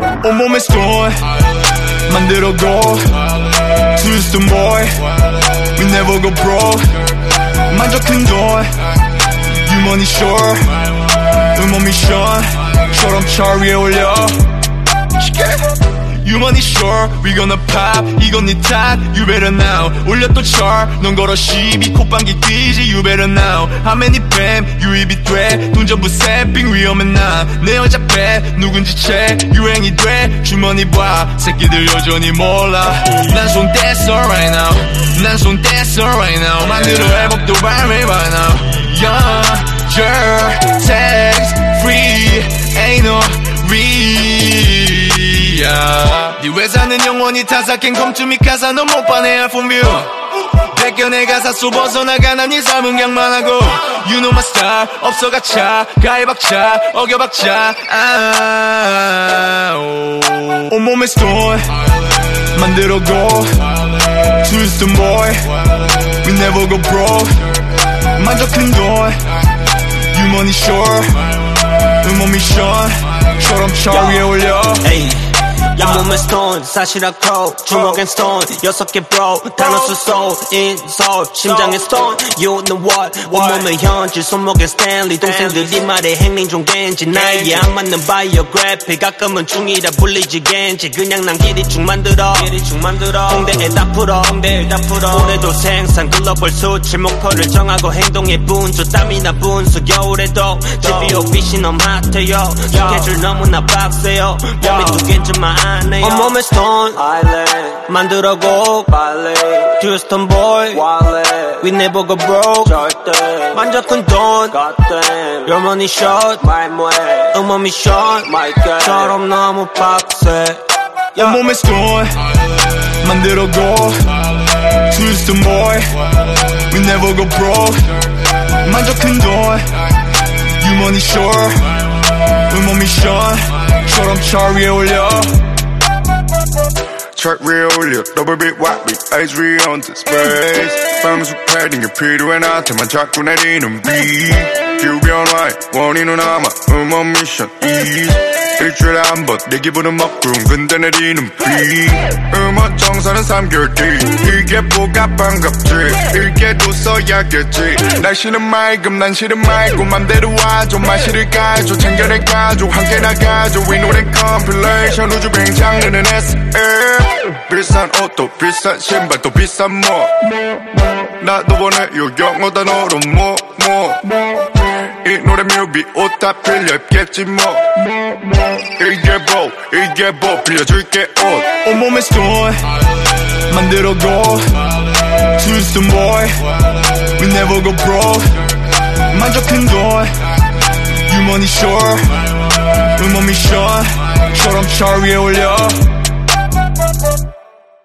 온몸에 stone 만들어고 Twist boy We never go broke 만져 큰돈 유머니 sure 음원 미션 처럼 chart 위에 올려 유머니 sure We gonna pop 이건 네 탓 You better now 올려 또 chart 넌 걸어 12 콧방귀 뛰지 You better now How many bam 유입이 돼돈 전부 샘핑 위험해 나내 여자 빼 누군지 채 유행이 돼 주머니 봐 새끼들 여전히 몰라 난 손 뗐어 right now 난 손 뗐어 right now 만들어 회복도 발매 by now Young tax free ain't no real 네 회사는 영원히 타삭행 검투미 가사 너 못 봐내 from you 백견의 가사 쏘 벗어나가나 네 삶은 양만하고 You know my style 없어 가차 가해박차 어겨박차 온몸에 stone 만들어고 Twist boy We never go broke 만져 큰돈 유머니 sure 음원 미션 처럼 chart 위에 올려 온몸에 stone 사실하고 주먹엔 stone 6개 bro 단어 수 soul in soul 심장에 stone You know what 온몸에 현실 손목에 Stanley 동생들이 말해 행린 중 겐지 나에게 안 맞는 바이오그래피 가끔은 중이라 불리지 겐지 그냥 난 길이 쭉 만들어 홍대에 다 풀어 올해도 생산 글로벌 수출 목표를 정하고 행동의 분수 땀이나 분수 겨울에도 GBO 빛이 너무 핫해요 스케줄 너무나 빡세요 몸이 두 개쯤만 온몸에 stone 만들어고 Houston boy We never go broke 만져 큰돈 Your money short 음원 미션 처럼 너무 빡세 온몸에 stone 만들어고 Houston boy We never go broke 만져 큰돈 You money short 음원 미션 처럼 chart 위에 올려 Chart 위에 올려 double beat white beat eyes re on the space 방수 패딩 게 필요해 나한테만 자꾸 내리는 beat 기후변화에 원인은 아마 음원 미션 ease 일주일에 한 번 내 기분은 먹고 근데 내리는 비 음원 정산은 3개월 뒤 이게 뭐가 반갑지 읽게도 써야겠지 날씨는 맑음 난 싫은 말고 맘대로 와줘 마시를 까줘 챙겨낼 가족 함께 나가줘 이 노래 컴필레이션 우주뱅 장르는 SF 비싼 옷도 비싼 신발도 비싼 뭐 나도 원해요 영어 단어로 이 노래 뮤비 옷 다 빌렸겠지 뭐 이게 뭐 빌려줄게 옷 온몸에 stone 만들어고 Twist boy We never go broke 만져 큰돈 유머니 sure 음원 미션 처럼 chart 위에 올려